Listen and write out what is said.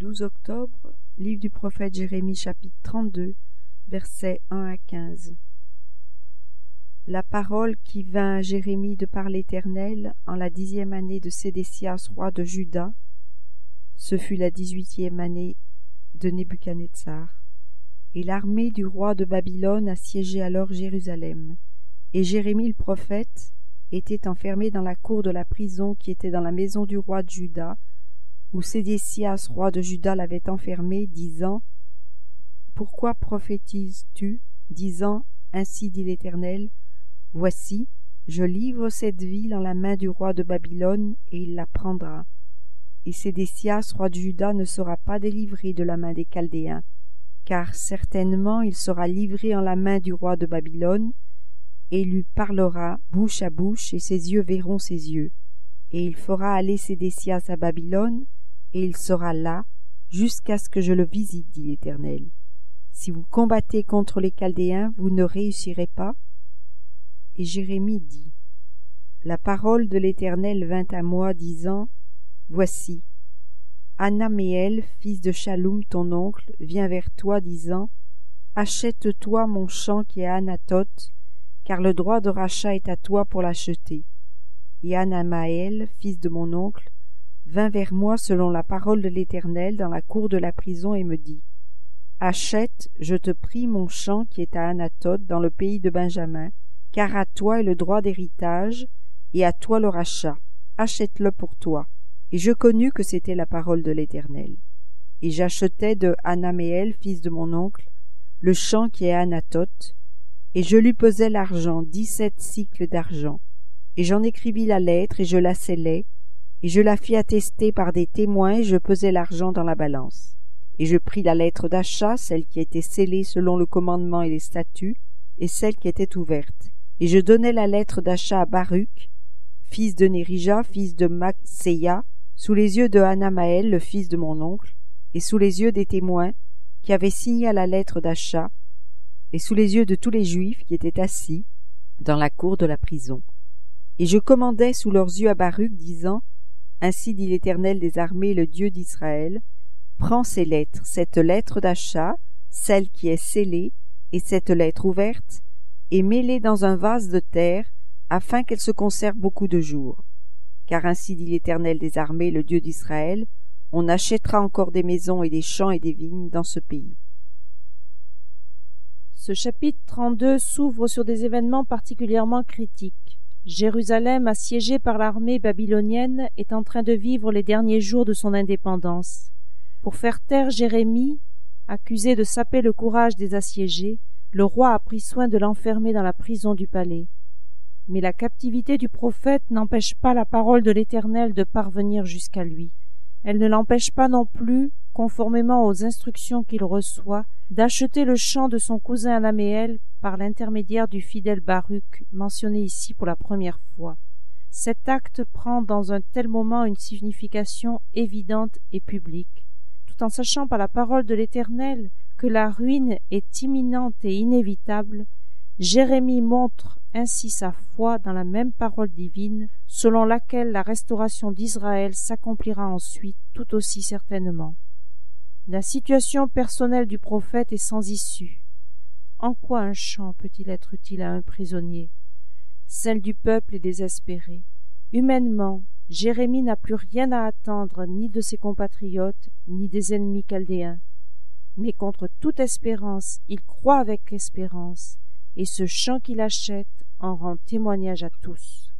12 octobre, livre du prophète Jérémie, chapitre 32, versets 1 à 15. La parole qui vint à Jérémie de par l'Éternel en la 10e année de Sédécias, roi de Juda, ce fut la 18e année de Nebuchadnezzar. Et l'armée du roi de Babylone assiégeait alors Jérusalem. Et Jérémie le prophète était enfermé dans la cour de la prison qui était dans la maison du roi de Juda, où Sédécias, roi de Juda, l'avait enfermé, disant : Pourquoi prophétises-tu, disant : Ainsi dit l'Éternel, voici, je livre cette ville en la main du roi de Babylone, et il la prendra. Et Sédécias, roi de Juda, ne sera pas délivré de la main des Chaldéens, car certainement il sera livré en la main du roi de Babylone, et il lui parlera bouche à bouche, et ses yeux verront ses yeux. Et il fera aller Sédécias à Babylone, et il sera là, jusqu'à ce que je le visite, dit l'Éternel. Si vous combattez contre les Chaldéens, vous ne réussirez pas. Et Jérémie dit : La parole de l'Éternel vint à moi, disant : Voici, Anaméel, fils de Shaloum, ton oncle, vient vers toi, disant : Achète-toi mon champ qui est à Anathoth, car le droit de rachat est à toi pour l'acheter. Et Anaméel, fils de mon oncle, vint vers moi selon la parole de l'Éternel dans la cour de la prison et me dit : Achète, je te prie, mon champ qui est à Anathoth dans le pays de Benjamin, car à toi est le droit d'héritage et à toi le rachat. Achète-le pour toi. Et je connus que c'était la parole de l'Éternel. Et j'achetai de Anaméel, fils de mon oncle, le champ qui est à Anathoth, et je lui pesai l'argent, 17 sicles d'argent. Et j'en écrivis la lettre, et je la scellai, et je la fis attester par des témoins, et je pesai l'argent dans la balance. Et je pris la lettre d'achat, celle qui était scellée selon le commandement et les statuts, et celle qui était ouverte. Et je donnai la lettre d'achat à Baruch, fils de Nérija, fils de Maséia, sous les yeux de Anaméel, le fils de mon oncle, et sous les yeux des témoins qui avaient signé à la lettre d'achat, et sous les yeux de tous les Juifs qui étaient assis dans la cour de la prison. Et je commandai sous leurs yeux à Baruch, disant : Ainsi dit l'Éternel des armées, le Dieu d'Israël, prends ces lettres, cette lettre d'achat, celle qui est scellée, et cette lettre ouverte, et mets-les dans un vase de terre, afin qu'elles se conservent beaucoup de jours. Car ainsi dit l'Éternel des armées, le Dieu d'Israël, on achètera encore des maisons et des champs et des vignes dans ce pays. Ce chapitre 32 s'ouvre sur des événements particulièrement critiques. Jérusalem, assiégée par l'armée babylonienne, est en train de vivre les derniers jours de son indépendance. Pour faire taire Jérémie, accusé de saper le courage des assiégés, le roi a pris soin de l'enfermer dans la prison du palais. Mais la captivité du prophète n'empêche pas la parole de l'Éternel de parvenir jusqu'à lui. Elle ne l'empêche pas non plus, conformément aux instructions qu'il reçoit, d'acheter le champ de son cousin Anaméel par l'intermédiaire du fidèle Baruch, mentionné ici pour la première fois. Cet acte prend dans un tel moment une signification évidente et publique. Tout en sachant par la parole de l'Éternel que la ruine est imminente et inévitable, Jérémie montre ainsi sa foi dans la même parole divine, selon laquelle la restauration d'Israël s'accomplira ensuite tout aussi certainement. La situation personnelle du prophète est sans issue. En quoi un champ peut-il être utile à un prisonnier ? Celle du peuple est désespérée. Humainement, Jérémie n'a plus rien à attendre ni de ses compatriotes, ni des ennemis chaldéens. Mais contre toute espérance, il croit avec espérance, et ce champ qu'il achète en rend témoignage à tous.